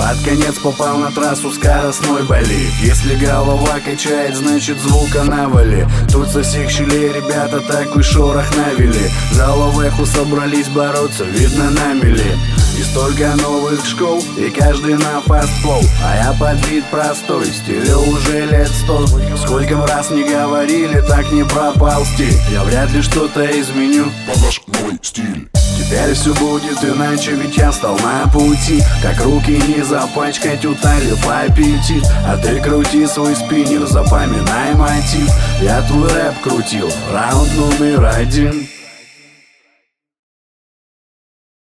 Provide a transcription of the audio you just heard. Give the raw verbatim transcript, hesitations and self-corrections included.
Под конец попал на трассу скоростной болид. Если голова качает, значит звука навали. Тут со всех щелей ребята такой шорох навели. За ловеху собрались бороться, видно на мели. И столько новых школ, и каждый на фастфол. А я под бит простой, стилю уже лет сто. Сколько б раз не говорили, так не проползти. Я вряд ли что-то изменю под наш новый стиль. Теперь все будет иначе, ведь я стал на пути. Как руки не запачкать, утолив аппетит. А ты крути свой спиннер, запоминай мотив. Я твой рэп крутил, раунд номер один.